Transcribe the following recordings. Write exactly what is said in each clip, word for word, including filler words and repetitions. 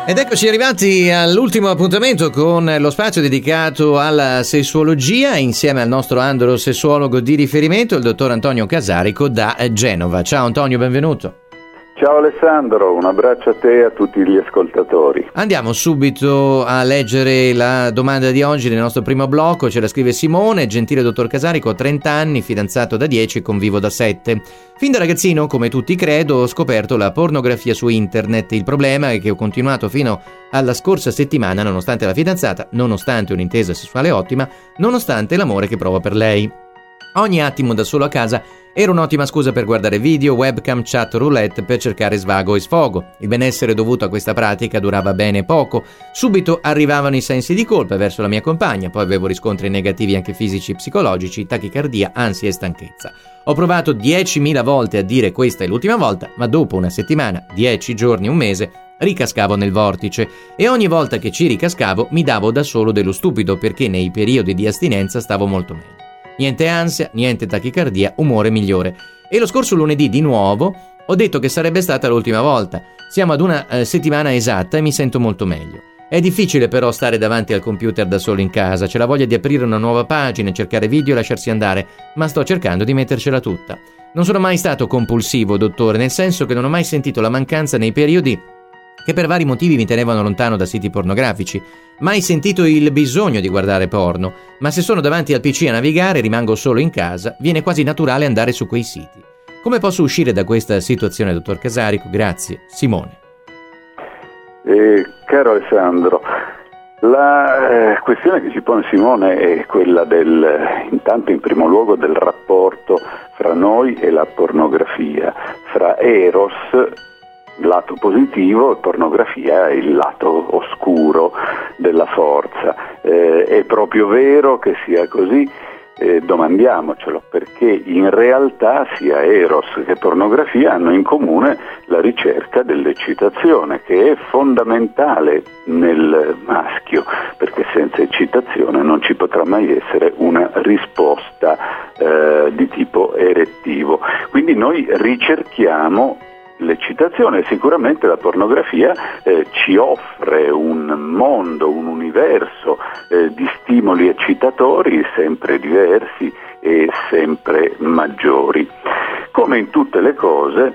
Ed eccoci arrivati all'ultimo appuntamento con lo spazio dedicato alla sessuologia insieme al nostro androsessuologo di riferimento, il dottor Antonio Casarico da Genova. Ciao Antonio, benvenuto. Ciao Alessandro, un abbraccio a te e a tutti gli ascoltatori. Andiamo subito a leggere la domanda di oggi nel nostro primo blocco. Ce la scrive Simone: gentile dottor Casarico, ho trenta anni, fidanzato da dieci e convivo da sette. Fin da ragazzino, come tutti credo, ho scoperto la pornografia su internet. Il problema è che ho continuato fino alla scorsa settimana, nonostante la fidanzata, nonostante un'intesa sessuale ottima, nonostante l'amore che provo per lei. Ogni attimo da solo a casa era un'ottima scusa per guardare video, webcam, chat, roulette per cercare svago e sfogo. Il benessere dovuto a questa pratica durava bene poco. Subito arrivavano i sensi di colpa verso la mia compagna, poi avevo riscontri negativi anche fisici e psicologici, tachicardia, ansia e stanchezza. Ho provato diecimila volte a dire questa è l'ultima volta, ma dopo una settimana, dieci giorni, un mese, ricascavo nel vortice e ogni volta che ci ricascavo mi davo da solo dello stupido perché nei periodi di astinenza stavo molto meglio. Niente ansia, niente tachicardia, umore migliore. E lo scorso lunedì di nuovo ho detto che sarebbe stata l'ultima volta. Siamo ad una eh, settimana esatta e mi sento molto meglio. È difficile però stare davanti al computer da solo in casa. C'è la voglia di aprire una nuova pagina, cercare video e lasciarsi andare, ma sto cercando di mettercela tutta. Non sono mai stato compulsivo, dottore, nel senso che non ho mai sentito la mancanza nei periodi che per vari motivi mi tenevano lontano da siti pornografici. Mai sentito il bisogno di guardare porno, ma se sono davanti al P C a navigare, rimango solo in casa, viene quasi naturale andare su quei siti. Come posso uscire da questa situazione, dottor Casarico? Grazie. Simone. Eh, caro Alessandro, la eh, questione che ci pone Simone è quella del, intanto in primo luogo, del rapporto fra noi e la pornografia, fra Eros, lato positivo, e pornografia è il lato oscuro della forza. Eh, è proprio vero che sia così? Eh, domandiamocelo, perché in realtà sia Eros che pornografia hanno in comune la ricerca dell'eccitazione, che è fondamentale nel maschio, perché senza eccitazione non ci potrà mai essere una risposta eh, di tipo erettivo. Quindi noi ricerchiamo l'eccitazione. Sicuramente la pornografia eh, ci offre un mondo, un universo eh, di stimoli eccitatori sempre diversi e sempre maggiori. Come in tutte le cose,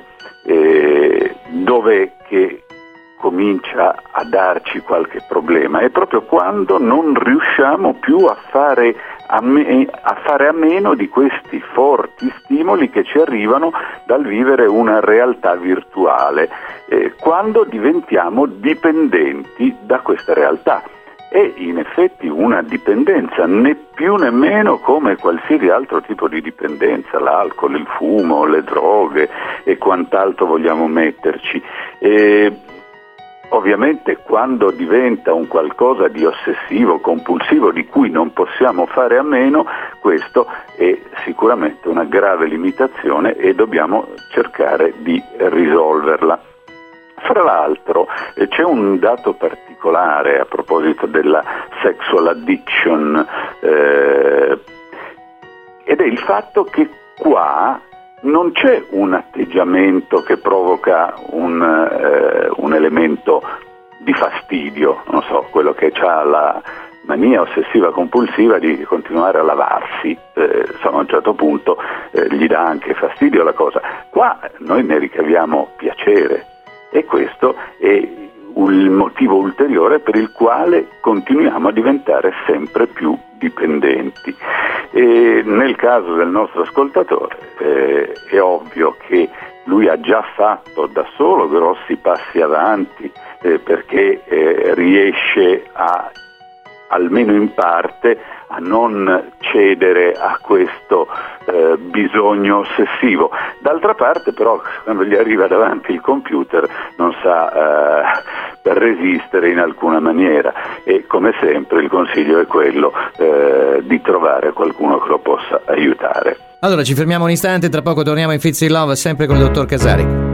eh, dov'è che comincia a darci qualche problema? È proprio quando non riusciamo più a fare a, me, a fare a meno di questi forti stimoli che ci arrivano dal vivere una realtà virtuale, eh, quando diventiamo dipendenti da questa realtà. È in effetti una dipendenza, né più né meno come qualsiasi altro tipo di dipendenza, l'alcol, il fumo, le droghe e quant'altro vogliamo metterci. E ovviamente quando diventa un qualcosa di ossessivo, compulsivo, di cui non possiamo fare a meno, questo è sicuramente una grave limitazione e dobbiamo cercare di risolverla. Fra l'altro eh, c'è un dato particolare a proposito della sexual addiction eh, ed è il fatto che qua non c'è un atteggiamento che provoca un, eh, un elemento di fastidio, non so, quello che ha la mania ossessiva compulsiva di continuare a lavarsi, eh, insomma, a un certo punto eh, gli dà anche fastidio la cosa. Qua noi ne ricaviamo piacere e questo è il motivo ulteriore per il quale continuiamo a diventare sempre più dipendenti. E nel caso del nostro ascoltatore eh, è ovvio che lui ha già fatto da solo grossi passi avanti eh, perché eh, riesce a, almeno in parte, a non cedere a questo eh, bisogno ossessivo. D'altra parte però quando gli arriva davanti il computer non sa eh, per resistere in alcuna maniera e come sempre il consiglio è quello eh, di trovare qualcuno che lo possa aiutare. Allora ci fermiamo un istante, tra poco torniamo in Fizz in Love sempre con il dottor Casarico.